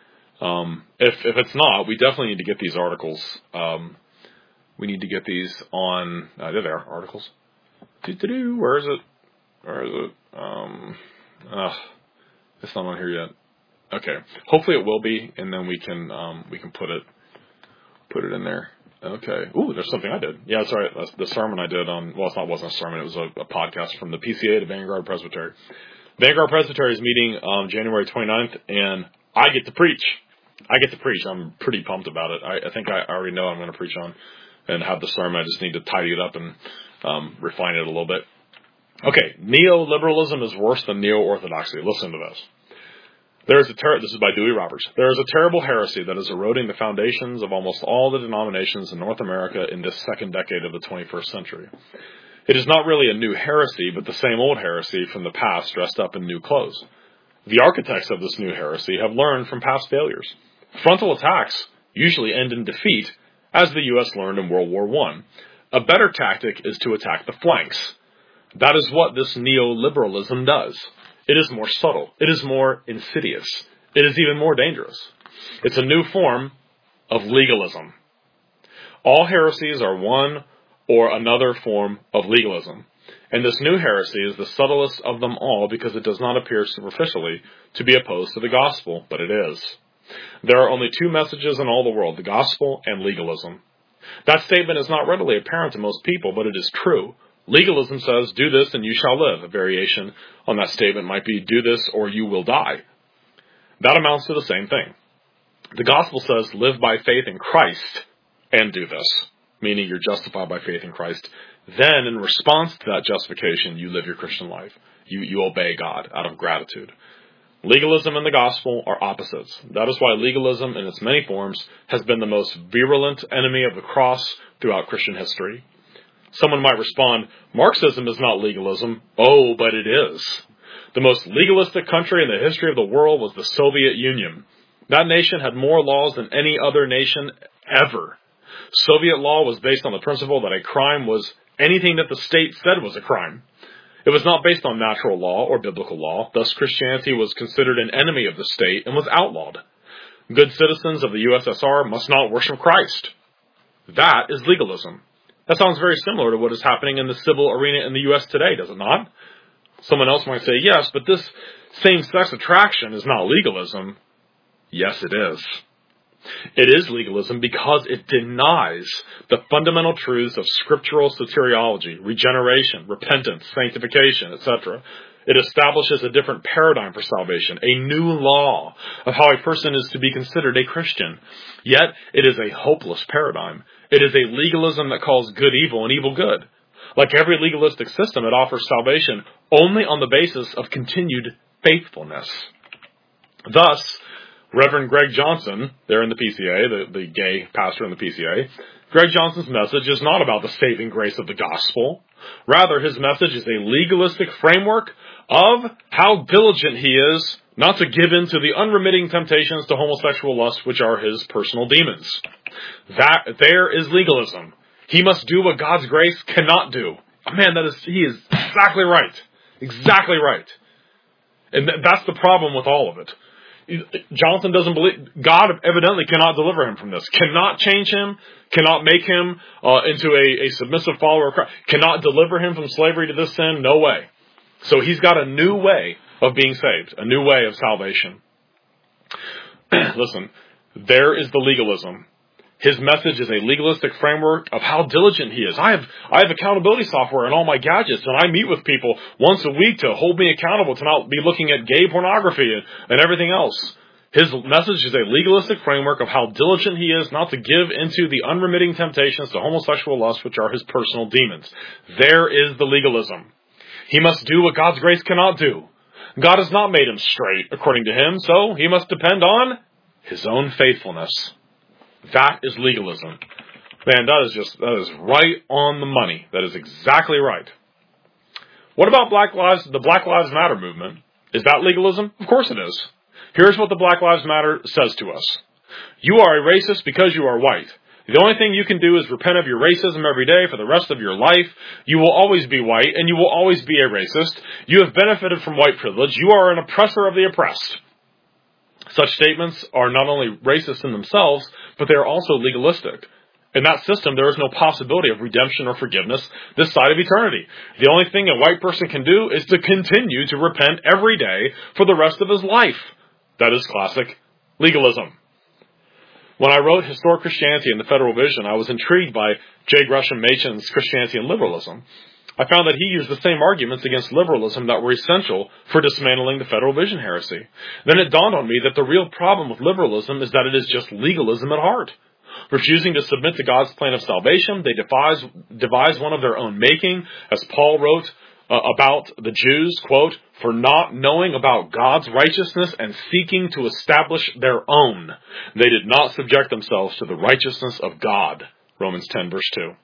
Um, if if it's not, we definitely need to get these articles. Um, we need to get these on. Uh, there they are, articles. Do-do-do, where is it? Where is it? Um, uh, it's not on here yet. Okay, hopefully it will be, and then we can um, we can put it put it in there. Okay. Ooh, there's something I did. Yeah, that's right. That's the sermon I did on, well, it's not, wasn't a sermon. It was a, a podcast from the P C A to Vanguard Presbytery. Vanguard Presbytery is meeting um, January twenty-ninth, and I get to preach. I get to preach. I'm pretty pumped about it. I, I think I already know I'm going to preach on and have the sermon. I just need to tidy it up and um, refine it a little bit. Okay, neoliberalism is worse than neo-orthodoxy. Listen to this. There is a ter- this is by Dewey Roberts. There is a terrible heresy that is eroding the foundations of almost all the denominations in North America in this second decade of the twenty-first century. It is not really a new heresy, but the same old heresy from the past dressed up in new clothes. The architects of this new heresy have learned from past failures. Frontal attacks usually end in defeat, as the U S learned in World War One. A better tactic is to attack the flanks. That is what this neoliberalism does. It is more subtle. It is more insidious. It is even more dangerous. It's a new form of legalism. All heresies are one or another form of legalism. And this new heresy is the subtlest of them all because it does not appear superficially to be opposed to the gospel, but it is. There are only two messages in all the world, the gospel and legalism. That statement is not readily apparent to most people, but it is true. Legalism says, do this and you shall live. A variation on that statement might be, do this or you will die. That amounts to the same thing. The gospel says, live by faith in Christ and do this, meaning you're justified by faith in Christ. Then, in response to that justification, you live your Christian life. You, you obey God out of gratitude. Legalism and the gospel are opposites. That is why legalism in its many forms has been the most virulent enemy of the cross throughout Christian history. Someone might respond, Marxism is not legalism. Oh, but it is. The most legalistic country in the history of the world was the Soviet Union. That nation had more laws than any other nation ever. Soviet law was based on the principle that a crime was anything that the state said was a crime. It was not based on natural law or biblical law. Thus, Christianity was considered an enemy of the state and was outlawed. Good citizens of the U S S R must not worship Christ. That is legalism. That sounds very similar to what is happening in the civil arena in the U S today, does it not? Someone else might say, yes, but this same-sex attraction is not legalism. Yes, it is. It is legalism because it denies the fundamental truths of scriptural soteriology, regeneration, repentance, sanctification, et cetera. It establishes a different paradigm for salvation, a new law of how a person is to be considered a Christian. Yet, it is a hopeless paradigm. It is a legalism that calls good evil and evil good. Like every legalistic system, it offers salvation only on the basis of continued faithfulness. Thus, Reverend Greg Johnson, there in the P C A, the, the gay pastor in the P C A, Greg Johnson's message is not about the saving grace of the gospel. Rather, his message is a legalistic framework of how diligent he is not to give in to the unremitting temptations to homosexual lust, which are his personal demons. That, there is legalism. He must do what God's grace cannot do. Man, that is, he is exactly right. Exactly right. And th- that's the problem with all of it. Johnson doesn't believe, God evidently cannot deliver him from this, cannot change him, cannot make him uh, into a, a submissive follower of Christ, cannot deliver him from slavery to this sin, no way. So he's got a new way of being saved, a new way of salvation. Listen, there is the legalism. His message is a legalistic framework of how diligent he is. I have I have accountability software in all my gadgets, and I meet with people once a week to hold me accountable to not be looking at gay pornography and, and everything else. His message is a legalistic framework of how diligent he is not to give into the unremitting temptations to homosexual lust, which are his personal demons. There is the legalism. He must do what God's grace cannot do. God has not made him straight, according to him, so he must depend on his own faithfulness. That is legalism. Man, that is just, that is right on the money. That is exactly right. What about Black Lives, the Black Lives Matter movement? Is that legalism? Of course it is. Here's what the Black Lives Matter says to us. You are a racist because you are white. The only thing you can do is repent of your racism every day for the rest of your life. You will always be white, and you will always be a racist. You have benefited from white privilege. You are an oppressor of the oppressed. Such statements are not only racist in themselves, but they are also legalistic. In that system, there is no possibility of redemption or forgiveness this side of eternity. The only thing a white person can do is to continue to repent every day for the rest of his life. That is classic legalism. When I wrote Historic Christianity and the Federal Vision, I was intrigued by J. Gresham Machen's Christianity and Liberalism. I found that he used the same arguments against liberalism that were essential for dismantling the Federal Vision heresy. Then it dawned on me that the real problem with liberalism is that it is just legalism at heart. Refusing to submit to God's plan of salvation, they devise, devise one of their own making, as Paul wrote uh, about the Jews, quote, for not knowing about God's righteousness and seeking to establish their own. They did not subject themselves to the righteousness of God. Romans ten, verse two.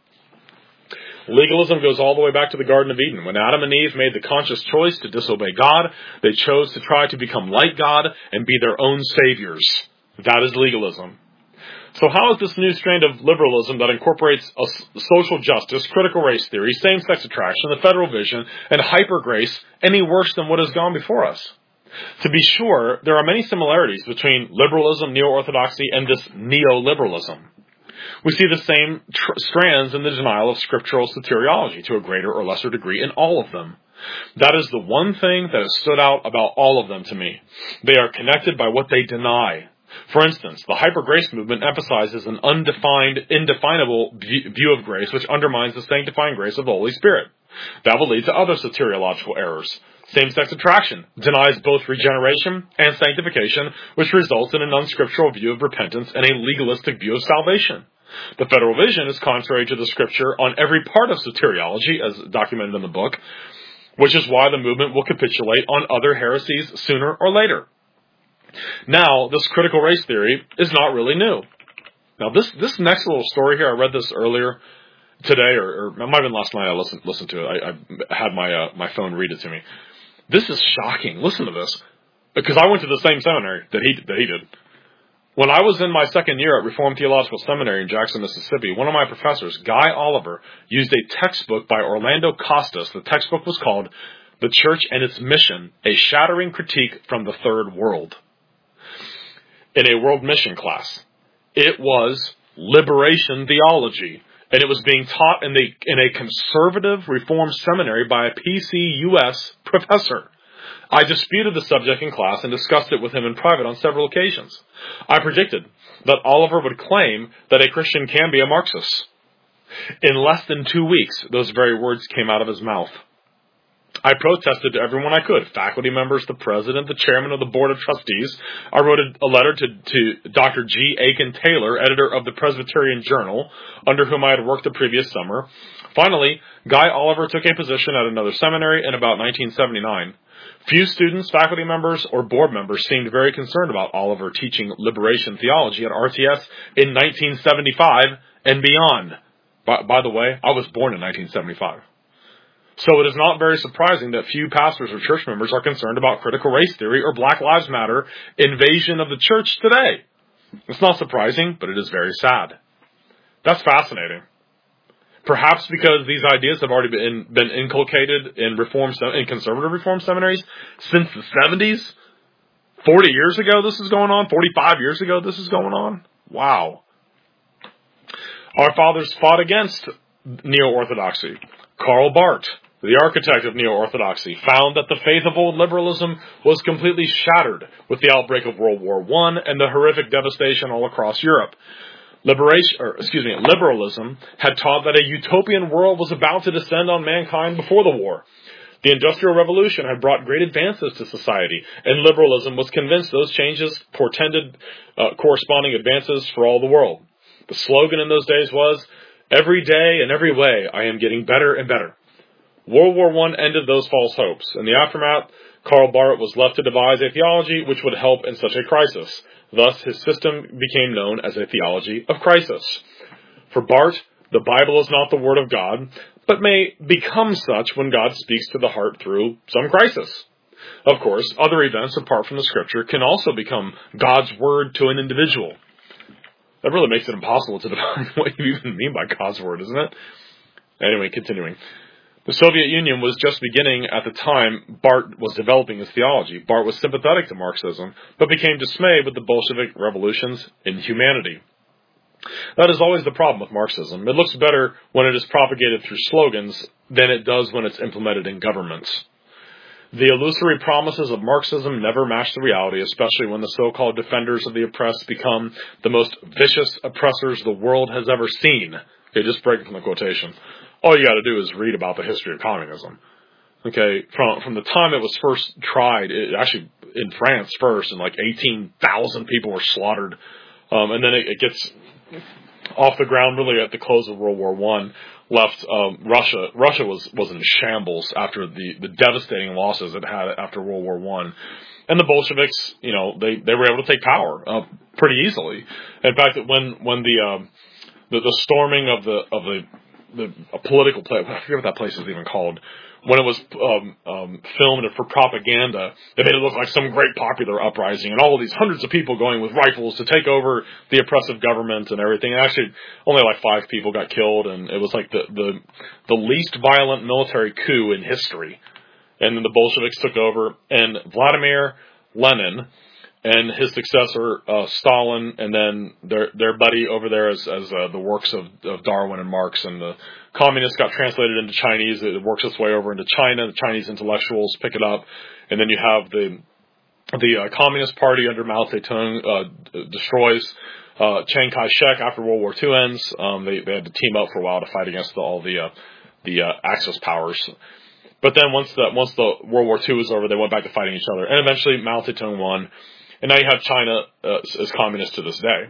Legalism goes all the way back to the Garden of Eden. When Adam and Eve made the conscious choice to disobey God, they chose to try to become like God and be their own saviors. That is legalism. So how is this new strand of liberalism that incorporates a social justice, critical race theory, same-sex attraction, the Federal Vision, and hyper-grace any worse than what has gone before us? To be sure, there are many similarities between liberalism, neo-orthodoxy, and this neoliberalism. We see the same tr- strands in the denial of scriptural soteriology to a greater or lesser degree in all of them. That is the one thing that has stood out about all of them to me. They are connected by what they deny. For instance, the hyper-grace movement emphasizes an undefined, indefinable view of grace which undermines the sanctifying grace of the Holy Spirit. That will lead to other soteriological errors. Same-sex attraction denies both regeneration and sanctification, which results in an unscriptural view of repentance and a legalistic view of salvation. The Federal Vision is contrary to the Scripture on every part of soteriology, as documented in the book, which is why the movement will capitulate on other heresies sooner or later. Now, this critical race theory is not really new. Now, this, this next little story here, I read this earlier today, or, or it might have been last night I listened, listened to it. I, I had my, uh, my phone read it to me. This is shocking. Listen to this. Because I went to the same seminary that he, that he did. When I was in my second year at Reformed Theological Seminary in Jackson, Mississippi, one of my professors, Guy Oliver, used a textbook by Orlando Costas. The textbook was called The Church and Its Mission, a Shattering Critique from the Third World. In a world mission class. It was liberation theology. And it was being taught in, the, in a conservative Reformed seminary by a P C U S professor. I disputed the subject in class and discussed it with him in private on several occasions. I predicted that Oliver would claim that a Christian can be a Marxist. In less than two weeks, those very words came out of his mouth. I protested to everyone I could, faculty members, the president, the chairman of the board of trustees. I wrote a, a letter to, to Doctor G. Aiken Taylor, editor of the Presbyterian Journal, under whom I had worked the previous summer. Finally, Guy Oliver took a position at another seminary in about nineteen seventy-nine. Few students, faculty members, or board members seemed very concerned about Oliver teaching liberation theology at R T S in nineteen seventy-five and beyond. By, by the way, I was born in nineteen seventy-five. So it is not very surprising that few pastors or church members are concerned about critical race theory or Black Lives Matter invasion of the church today. It's not surprising, but it is very sad. That's fascinating. Perhaps because these ideas have already been, been inculcated in reform, in conservative reform seminaries since the seventies. forty years ago this is going on. forty-five years ago this is going on. Wow. Our fathers fought against neo-orthodoxy. Karl Barth, the architect of neo-orthodoxy, found that the faith of old liberalism was completely shattered with the outbreak of World War One and the horrific devastation all across Europe. Liberation, or excuse me, liberalism had taught that a utopian world was about to descend on mankind before the war. The Industrial Revolution had brought great advances to society, and liberalism was convinced those changes portended uh, corresponding advances for all the world. The slogan in those days was, "Every day and every way, I am getting better and better." World War One ended those false hopes. In the aftermath, Karl Barth was left to devise a theology which would help in such a crisis. Thus, his system became known as a theology of crisis. For Barth, the Bible is not the Word of God, but may become such when God speaks to the heart through some crisis. Of course, other events apart from the Scripture can also become God's Word to an individual. That really makes it impossible to define what you even mean by God's Word, isn't it? Anyway, continuing. The Soviet Union was just beginning at the time Barth was developing his theology. Barth was sympathetic to Marxism, but became dismayed with the Bolshevik revolution's inhumanity. That is always the problem with Marxism. It looks better when it is propagated through slogans than it does when it's implemented in governments. The illusory promises of Marxism never match the reality, especially when the so-called defenders of the oppressed become the most vicious oppressors the world has ever seen. Okay, just breaking from the quotation. All you got to do is read about the history of communism. Okay, from from the time it was first tried, it actually in France first, and like eighteen thousand people were slaughtered, um, and then it, it gets off the ground really at the close of World War One. Left um, Russia. Russia was was in shambles after the, the devastating losses it had after World War One, and the Bolsheviks, you know, they, they were able to take power uh, pretty easily. In fact, when when the um, the, the storming of the of the the a political place, I forget what that place is even called. When it was um, um, filmed for propaganda, they made it look like some great popular uprising, and all of these hundreds of people going with rifles to take over the oppressive government and everything. And actually, only like five people got killed, and it was like the, the the least violent military coup in history. And then the Bolsheviks took over, and Vladimir Lenin and his successor uh, Stalin, and then their their buddy over there as as uh, the works of, of Darwin and Marx, and the communists got translated into Chinese. It works its way over into China. The Chinese intellectuals pick it up, and then you have the the uh, Communist Party under Mao Zedong uh, destroys uh, Chiang Kai-shek after World War Two ends. Um, they they had to team up for a while to fight against the, all the uh, the uh, Axis powers. But then once the once the World War Two was over, they went back to fighting each other, and eventually Mao Zedong won. And now you have China uh, as communist to this day.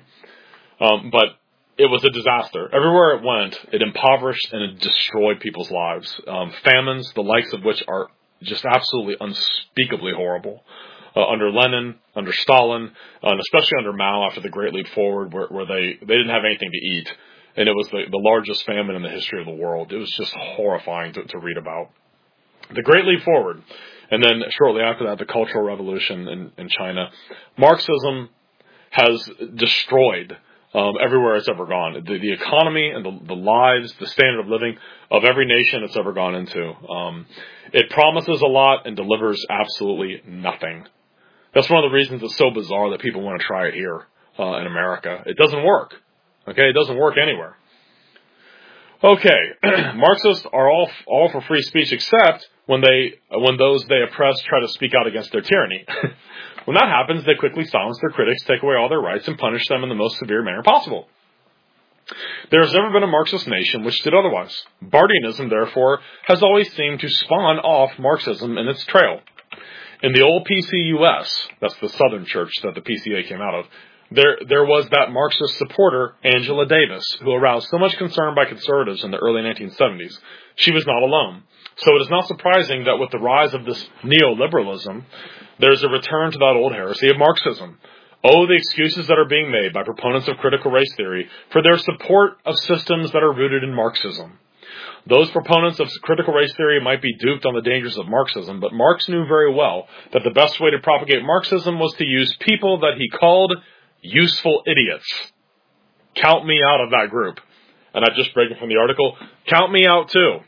Um, but it was a disaster. Everywhere it went, it impoverished and it destroyed people's lives. Um, famines, the likes of which are just absolutely unspeakably horrible. Uh, under Lenin, under Stalin, uh, and especially under Mao after the Great Leap Forward, where, where they, they didn't have anything to eat. And it was the, the largest famine in the history of the world. It was just horrifying to, to read about. The Great Leap Forward. And then shortly after that, the Cultural Revolution in, in China. Marxism has destroyed um, everywhere it's ever gone. The, the economy and the, the lives, the standard of living of every nation it's ever gone into. Um, it promises a lot and delivers absolutely nothing. That's one of the reasons it's so bizarre that people want to try it here uh, in America. It doesn't work. Okay, it doesn't work anywhere. Okay, Marxists are all all for free speech except when they when those they oppress try to speak out against their tyranny. When that happens, they quickly silence their critics, take away all their rights, and punish them in the most severe manner possible. There has never been a Marxist nation which did otherwise. Bardianism, therefore, has always seemed to spawn off Marxism in its trail. In the old P C U S, that's the Southern Church that the P C A came out of, There there was that Marxist supporter, Angela Davis, who aroused so much concern by conservatives in the early nineteen seventies. She was not alone. So it is not surprising that with the rise of this neoliberalism, there is a return to that old heresy of Marxism. Oh, the excuses that are being made by proponents of critical race theory for their support of systems that are rooted in Marxism. Those proponents of critical race theory might be duped on the dangers of Marxism, but Marx knew very well that the best way to propagate Marxism was to use people that he called useful idiots. Count me out of that group. And I'm just breaking from the article. Count me out too.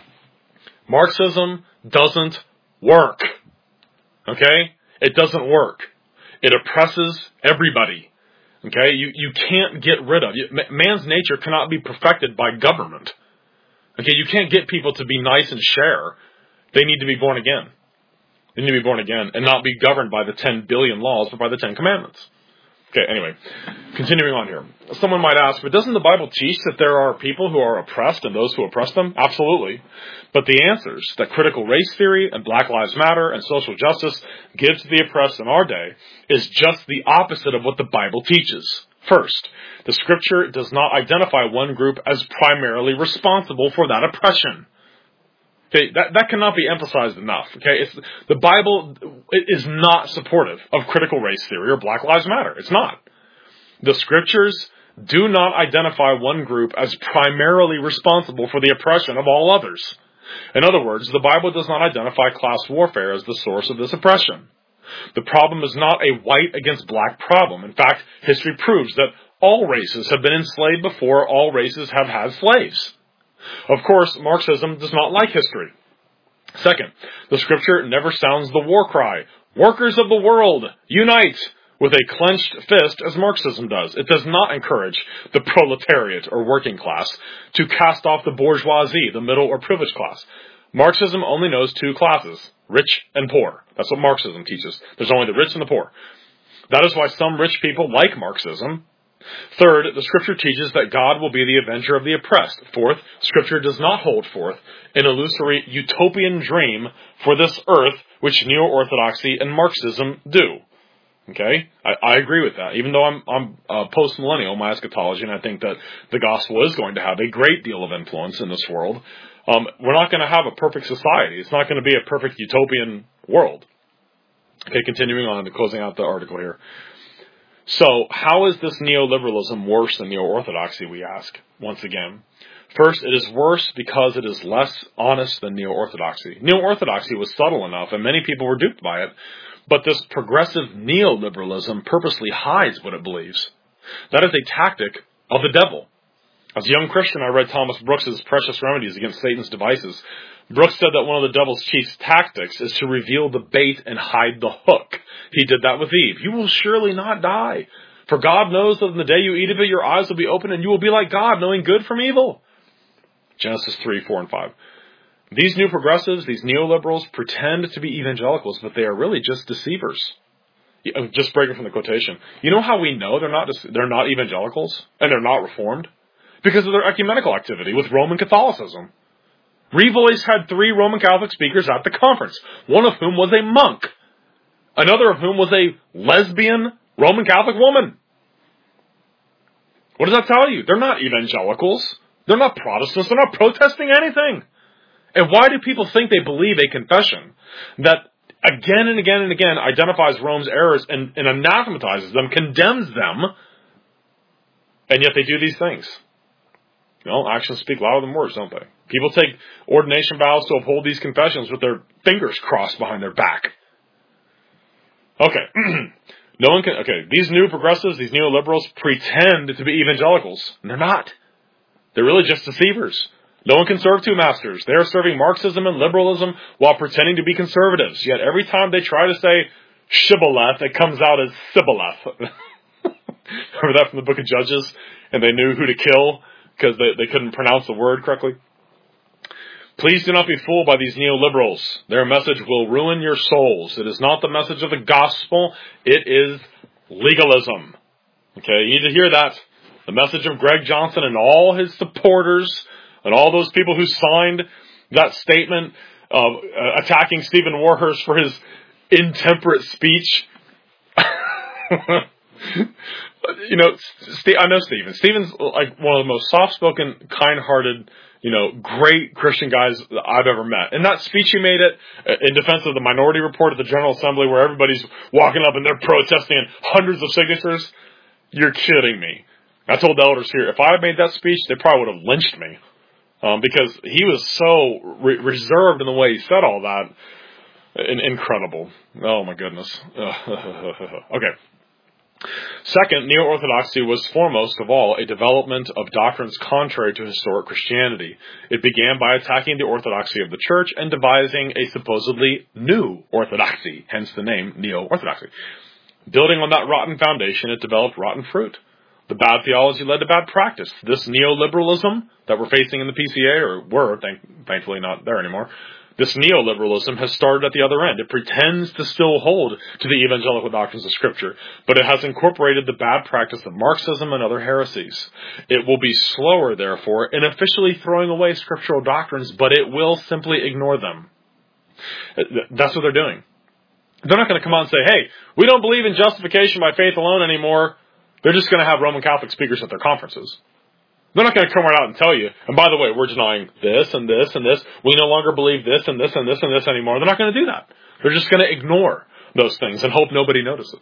Marxism doesn't work. Okay? It doesn't work. It oppresses everybody. Okay? You, you can't get rid of it. Man's nature cannot be perfected by government. Okay? You can't get people to be nice and share. They need to be born again. They need to be born again and not be governed by the ten billion laws, but by the Ten Commandments. Okay, anyway, continuing on here. Someone might ask, but doesn't the Bible teach that there are people who are oppressed and those who oppress them? Absolutely. But the answers that critical race theory and Black Lives Matter and social justice give to the oppressed in our day is just the opposite of what the Bible teaches. First, the Scripture does not identify one group as primarily responsible for that oppression. Okay, that, that cannot be emphasized enough. Okay, it's, the Bible is not supportive of critical race theory or Black Lives Matter. It's not. The Scriptures do not identify one group as primarily responsible for the oppression of all others. In other words, the Bible does not identify class warfare as the source of this oppression. The problem is not a white against black problem. In fact, history proves that all races have been enslaved before all races have had slaves. Of course, Marxism does not like history. Second, the Scripture never sounds the war cry, "Workers of the world, unite!" with a clenched fist as Marxism does. It does not encourage the proletariat or working class to cast off the bourgeoisie, the middle or privileged class. Marxism only knows two classes, rich and poor. That's what Marxism teaches. There's only the rich and the poor. That is why some rich people like Marxism. Third, the Scripture teaches that God will be the avenger of the oppressed. Fourth, Scripture does not hold forth an illusory utopian dream for this earth, which Neo-Orthodoxy and Marxism do. Okay? I, I agree with that. Even though I'm, I'm uh, post-millennial, my eschatology, and I think that the gospel is going to have a great deal of influence in this world, um, we're not going to have a perfect society. It's not going to be a perfect utopian world. Okay, continuing on and closing out the article here. So, how is this neoliberalism worse than neo-orthodoxy, we ask, once again? First, it is worse because it is less honest than neo-orthodoxy. Neo-orthodoxy was subtle enough, and many people were duped by it, but this progressive neoliberalism purposely hides what it believes. That is a tactic of the devil. As a young Christian, I read Thomas Brooks' Precious Remedies Against Satan's Devices. Brooks said that one of the devil's chief tactics is to reveal the bait and hide the hook. He did that with Eve. You will surely not die. For God knows that in the day you eat of it, your eyes will be open and you will be like God, knowing good from evil. Genesis three, four, and five. These new progressives, these neoliberals, pretend to be evangelicals, but they are really just deceivers. Just breaking from the quotation. You know how we know they're not they're not evangelicals and they're not reformed? Because of their ecumenical activity with Roman Catholicism. Revoice had three Roman Catholic speakers at the conference, one of whom was a monk, another of whom was a lesbian Roman Catholic woman. What does that tell you? They're not evangelicals. They're not Protestants. They're not protesting anything. And why do people think they believe a confession that again and again and again identifies Rome's errors and, and anathematizes them, condemns them, and yet they do these things? Well, actions speak louder than words, don't they? People take ordination vows to uphold these confessions with their fingers crossed behind their back. Okay. No one can, okay, these new progressives, these neoliberals pretend to be evangelicals. And they're not. They're really just deceivers. No one can serve two masters. They're serving Marxism and liberalism while pretending to be conservatives. Yet every time they try to say shibboleth, it comes out as sibboleth. Remember that from the book of Judges? And they knew who to kill because they, they couldn't pronounce the word correctly. Please do not be fooled by these neoliberals. Their message will ruin your souls. It is not the message of the gospel. It is legalism. Okay, you need to hear that. The message of Greg Johnson and all his supporters and all those people who signed that statement of uh, attacking Stephen Warhurst for his intemperate speech. You know, St- I know Stephen. Stephen's like one of the most soft-spoken, kind-hearted, you know, great Christian guys that I've ever met. And that speech he made it in defense of the Minority Report at the General Assembly where everybody's walking up and they're protesting and hundreds of signatures. You're kidding me. I told the elders here, if I had made that speech, they probably would have lynched me. Um, because he was so re- reserved in the way he said all that. In- incredible. Oh my goodness. Okay. Second, neo-orthodoxy was foremost of all a development of doctrines contrary to historic Christianity. It began by attacking the orthodoxy of the church and devising a supposedly new orthodoxy, hence the name neo-orthodoxy. Building on that rotten foundation, it developed rotten fruit. The bad theology led to bad practice. This neoliberalism that we're facing in the P C A, or were, thank, thankfully not there anymore, this neoliberalism has started at the other end. It pretends to still hold to the evangelical doctrines of Scripture, but it has incorporated the bad practice of Marxism and other heresies. It will be slower, therefore, in officially throwing away scriptural doctrines, but it will simply ignore them. That's what they're doing. They're not going to come out and say, hey, we don't believe in justification by faith alone anymore. They're just going to have Roman Catholic speakers at their conferences. They're not going to come right out and tell you, and by the way, we're denying this and this and this. We no longer believe this and this and this and this anymore. They're not going to do that. They're just going to ignore those things and hope nobody notices.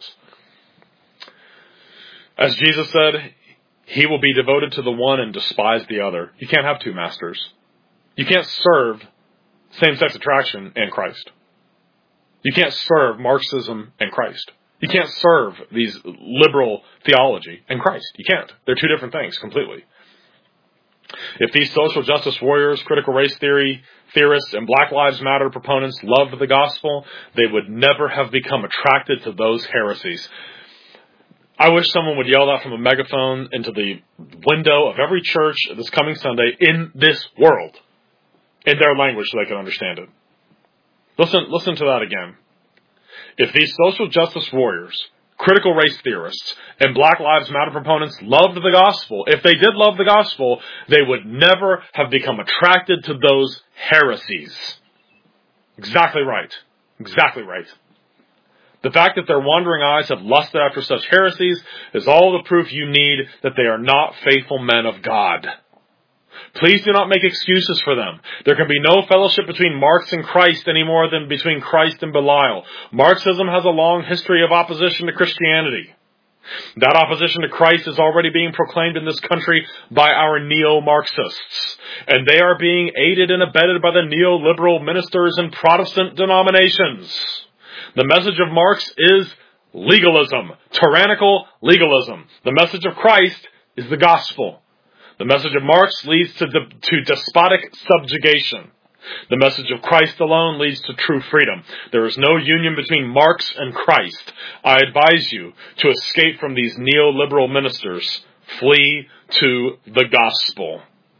As Jesus said, he will be devoted to the one and despise the other. You can't have two masters. You can't serve same-sex attraction and Christ. You can't serve Marxism and Christ. You can't serve these liberal theology and Christ. You can't. They're two different things completely. If these social justice warriors, critical race theory theorists, and Black Lives Matter proponents loved the gospel, they would never have become attracted to those heresies. I wish someone would yell that from a megaphone into the window of every church this coming Sunday in this world. in their language so they can understand it. Listen, listen to that again. If these social justice warriors, critical race theorists, and Black Lives Matter proponents loved the gospel, if they did love the gospel, they would never have become attracted to those heresies. Exactly right. Exactly right. The fact that their wandering eyes have lusted after such heresies is all the proof you need that they are not faithful men of God. Please do not make excuses for them. There can be no fellowship between Marx and Christ any more than between Christ and Belial. Marxism has a long history of opposition to Christianity. That opposition to Christ is already being proclaimed in this country by our neo-Marxists. And they are being aided and abetted by the neoliberal ministers and Protestant denominations. The message of Marx is legalism, tyrannical legalism. The message of Christ is the gospel. The message of Marx leads to, de- to despotic subjugation. The message of Christ alone leads to true freedom. There is no union between Marx and Christ. I advise you to escape from these neoliberal ministers. Flee to the gospel.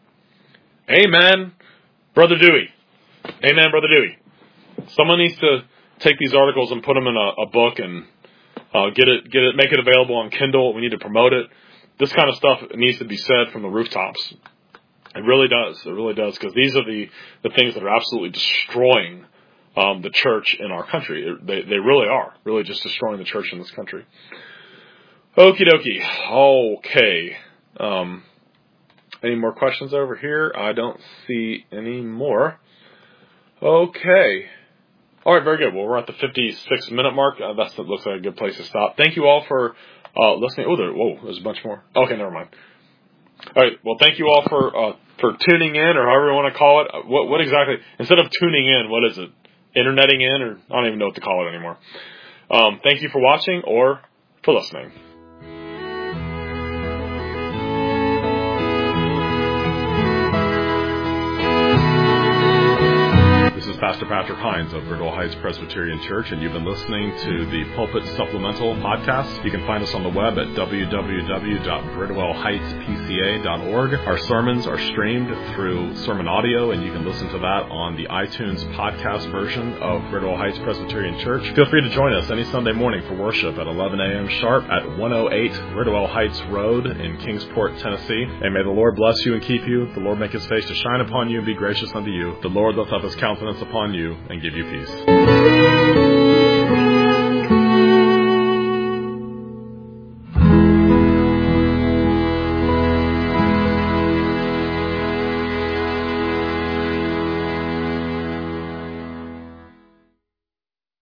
Amen, Brother Dewey. Amen, Brother Dewey. Someone needs to take these articles and put them in a, a book and uh, get it, get it, make it available on Kindle. We need to promote it. This kind of stuff needs to be said from the rooftops. It really does. It really does, because these are the, the things that are absolutely destroying um, the church in our country. It, they they really are. Really just destroying the church in this country. Okie dokie. Okay. Um, any more questions over here? I don't see any more. Okay. All right, very good. Well, we're at the fifty-six minute mark. Uh, that looks like a good place to stop. Thank you all for uh, listening. Oh, there, whoa, there's a bunch more. Okay, never mind. All right. Well, thank you all for uh, for tuning in, or however you want to call it. What what exactly? Instead of tuning in, what is it? Interneting in, or I don't even know what to call it anymore. Um, thank you for watching or for listening. This is Pastor Patrick Hines of Bridwell Heights Presbyterian Church, and you've been listening to the Pulpit Supplemental Podcast. You can find us on the web at w w w dot bridwell heights p c a dot org. Our sermons are streamed through Sermon Audio, and you can listen to that on the iTunes podcast version of Bridwell Heights Presbyterian Church. Feel free to join us any Sunday morning for worship at eleven a.m. sharp at one oh eight Bridwell Heights Road in Kingsport, Tennessee. And may the Lord bless you and keep you. The Lord make his face to shine upon you and be gracious unto you. The Lord lift up his countenance upon you and give you peace.